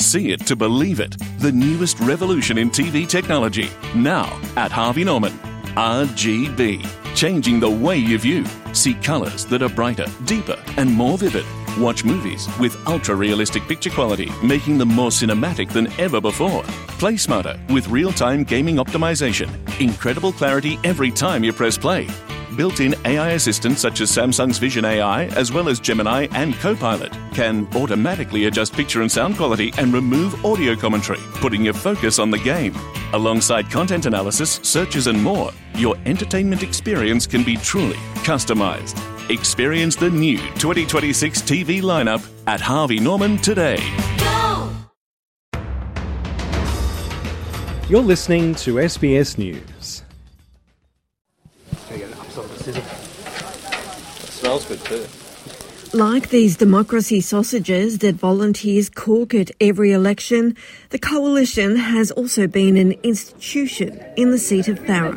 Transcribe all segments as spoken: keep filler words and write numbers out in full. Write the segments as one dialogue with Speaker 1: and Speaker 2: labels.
Speaker 1: see it to believe it. The newest revolution in T V technology. Now at Harvey Norman. R G B. Changing the way you view. See colours that are brighter, deeper and more vivid. Watch movies with ultra-realistic picture quality, making them more cinematic than ever before. Play smarter with real-time gaming optimization. Incredible clarity every time you press play. Built-in A I assistants such as Samsung's Vision A I, as well as Gemini and Copilot, can automatically adjust picture and sound quality and remove audio commentary, putting your focus on the game. Alongside content analysis, searches and more, your entertainment experience can be truly customised. Experience the new twenty twenty-six T V lineup at Harvey Norman today.
Speaker 2: Go!
Speaker 3: You're listening to S B S News.
Speaker 4: It smells good too.
Speaker 5: Like these democracy sausages that volunteers cook at every election, the Coalition has also been an institution in the seat of Farrer.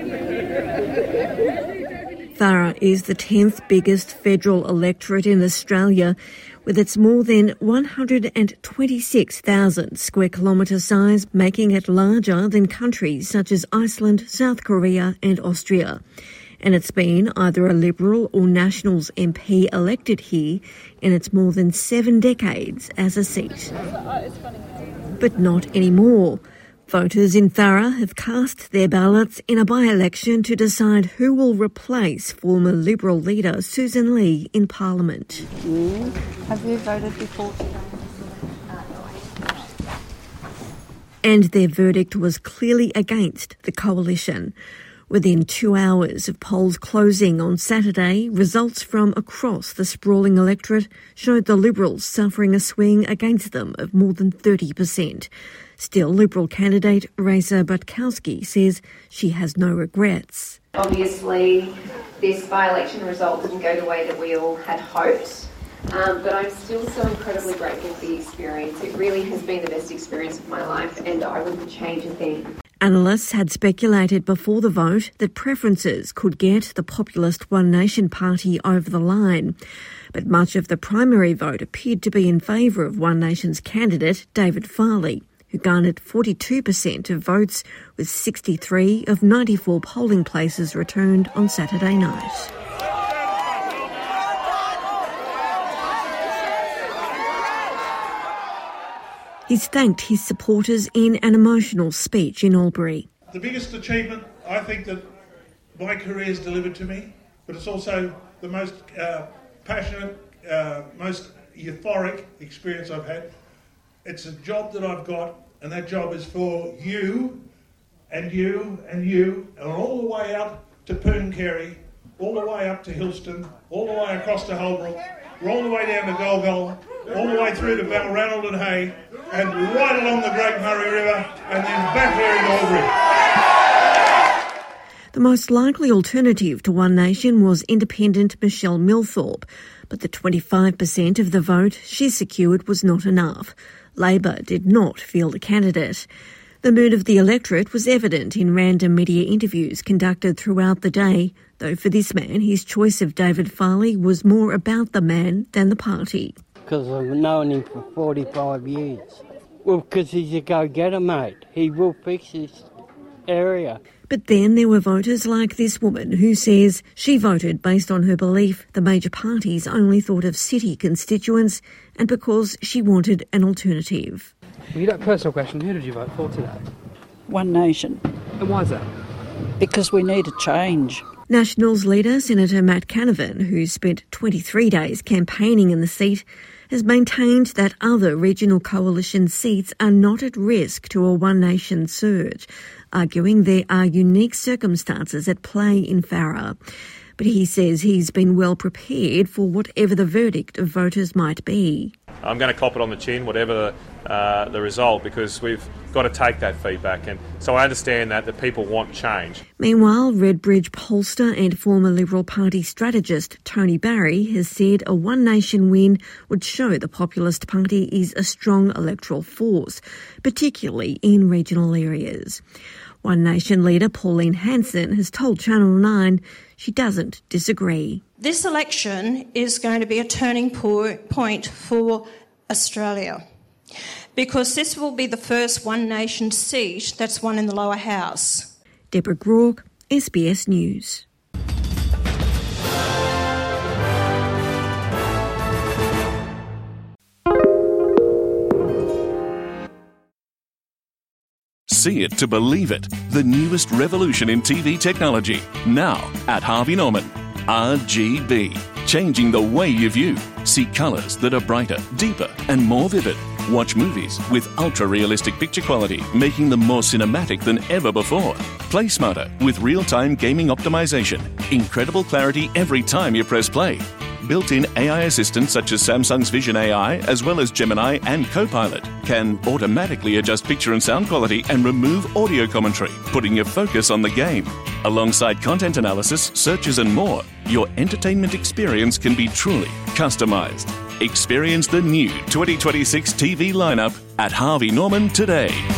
Speaker 5: Farrer is the tenth biggest federal electorate in Australia, with its more than one hundred twenty-six thousand square kilometre size, making it larger than countries such as Iceland, South Korea and Austria. And it's been either a Liberal or Nationals M P elected here in its more than seven decades as a seat. But not anymore. Voters in Farrer have cast their ballots in a by-election to decide who will replace former Liberal leader Susan Lee in Parliament.
Speaker 6: Mm. Have you voted before today?
Speaker 5: And their verdict was clearly against the Coalition. Within two hours of polls closing on Saturday, results from across the sprawling electorate showed the Liberals suffering a swing against them of more than thirty percent. Still, Liberal candidate Reza Butkowski says she has no regrets.
Speaker 7: Obviously, this by-election result didn't go the way that we all had hoped, um, but I'm still so incredibly grateful for the experience. It really has been the best experience of my life, and I wouldn't change a thing.
Speaker 5: Analysts had speculated before the vote that preferences could get the populist One Nation party over the line. But much of the primary vote appeared to be in favour of One Nation's candidate, David Farley, who garnered forty-two percent of votes, with sixty-three of ninety-four polling places returned on Saturday night. He's thanked his supporters in an emotional speech in Albury.
Speaker 8: The biggest achievement I think that my career has delivered to me, but it's also the most uh, passionate, uh, most euphoric experience I've had. It's a job that I've got, and that job is for you and you and you, and all the way out to Pooncarie, all the way up to Hillston, all the way across to Holbrook, all the way down to Golgol, all the way through to Balranald and Hay, and right along the Great Murray River, and then back here in Albury.
Speaker 5: The most likely alternative to One Nation was independent Michelle Milthorpe, but the twenty-five percent of the vote she secured was not enough. Labor did not field a candidate. The mood of the electorate was evident in random media interviews conducted throughout the day, though for this man, his choice of David Farley was more about the man than the party.
Speaker 9: Because I've known him for forty-five years. Well, because he's a go-getter, mate. He will fix this area.
Speaker 5: But then there were voters like this woman who says she voted based on her belief the major parties only thought of city constituents and because she wanted an alternative.
Speaker 10: Well, you got a personal question. Who did you vote for today?
Speaker 6: One Nation.
Speaker 10: And why is that?
Speaker 6: Because we need a change.
Speaker 5: Nationals leader Senator Matt Canavan, who spent twenty-three days campaigning in the seat, has maintained that other regional coalition seats are not at risk to a One Nation surge, arguing there are unique circumstances at play in Farrer. But he says he's been well prepared for whatever the verdict of voters might be.
Speaker 11: I'm going to cop it on the chin, whatever the, uh, the result, because we've got to take that feedback. And so I understand that, that people want change.
Speaker 5: Meanwhile, Redbridge pollster and former Liberal Party strategist Tony Barry has said a One Nation win would show the Populist Party is a strong electoral force, particularly in regional areas. One Nation leader Pauline Hanson has told Channel nine she doesn't disagree.
Speaker 12: This election is going to be a turning point for Australia
Speaker 2: because this will be the first One Nation seat that's won in the lower house.
Speaker 5: Deborah Groark, S B S News.
Speaker 1: See it to believe it. The newest revolution in T V technology. Now at Harvey Norman. R G B. Changing the way you view. See colours that are brighter, deeper and more vivid. Watch movies with ultra-realistic picture quality, making them more cinematic than ever before. Play smarter with real-time gaming optimization. Incredible clarity every time you press play. Built-in A I assistants such as Samsung's Vision A I, as well as Gemini and Copilot, can automatically adjust picture and sound quality and remove audio commentary, putting your focus on the game. Alongside content analysis, searches and more, your entertainment experience can be truly customised. Experience the new twenty twenty-six T V lineup at Harvey Norman today.